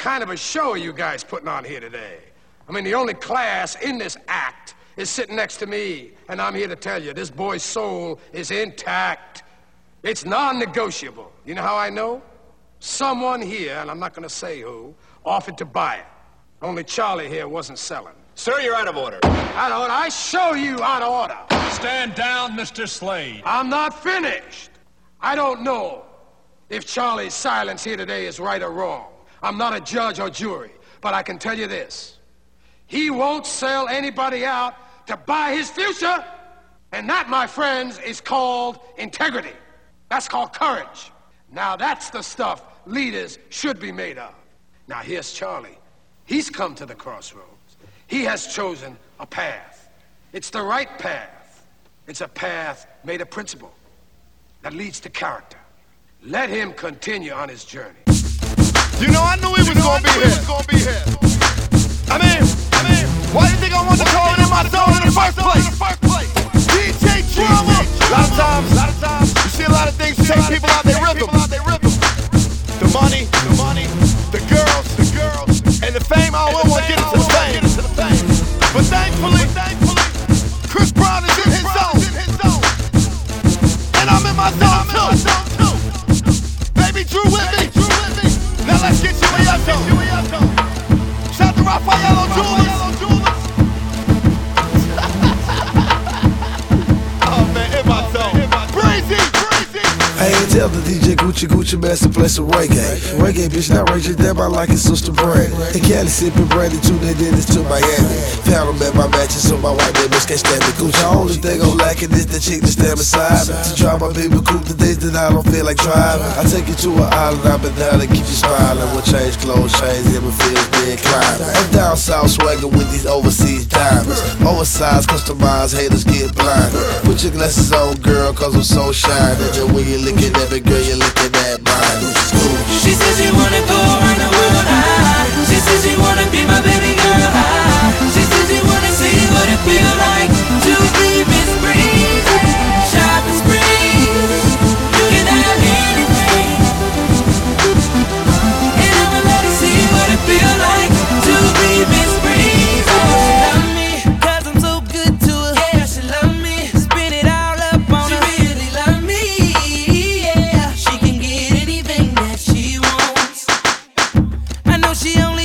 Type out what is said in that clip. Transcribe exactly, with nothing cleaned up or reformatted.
kind of a show are you guys putting on here today? I mean, the only class in this act is sitting next to me, and I'm here to tell you, this boy's soul is intact. It's non-negotiable. You know how I know? Someone here, and I'm not gonna say who, offered to buy it. Only Charlie here wasn't selling. Sir, you're out of order. Out of order? I show you out of order. Stand down, Mister Slade. I'm not finished. I don't know if Charlie's silence here today is right or wrong. I'm not a judge or jury, but I can tell you this. He won't sell anybody out to buy his future, and that, my friends, is called integrity. That's called courage. Now that's the stuff leaders should be made of. Now here's Charlie. He's come to the crossroads. He has chosen a path. It's the right path. It's a path made of principle that leads to character. Let him continue on his journey. You know, I knew he was, you know, gonna, be he was gonna be here. I mean, I mean, why do you think I wanted to call it in my zone in the first place? D J Drama. A lot of times, a lot of times, you see a lot of things take people out their rhythm. The money, the money, the girls, the girls, and the fame. I don't want to get into the fame. But thankfully, thankfully, Chris Brown is in his zone, and I'm in my zone too. Baby Drew with me. Now let's get you in your zone. Shout to Raphael Jewelers. Oh man, in my zone. Breezy, breezy. I ain't tell the D J Gucci Gucci Master play some reggae. Reggae bitch not raging them, I like his sister Brandy. In Cali sipping brandy too, they did this to Miami. Found them at my matches so my white neighbors can't stand me. Gucci, the only thing I'm lacking is the chick to stand beside me. To drive my baby coupe the days that I don't feel like driving. I take you to an island, I've been down to keep you smiling. We'll change clothes, change him and feels big climbing. I'm down south swagging with these overseas diamonds. Oversized, customized, haters get blind. Put your glasses on, girl, cause I'm so shiny. And when you're looking at me, girl, you're looking at mine. She says she wanna go around the world high. She says she wanna be my baby girl high. She says she wanna see what it feel like to be Miss Breezy. Shopping spree, you can have anything, and I'ma let her see what it feel like to be Miss Breezy. She love me, cause I'm so good to her. Yeah, she love me, spin it all up on her. She really love me, yeah. She can get anything that she wants. I know she only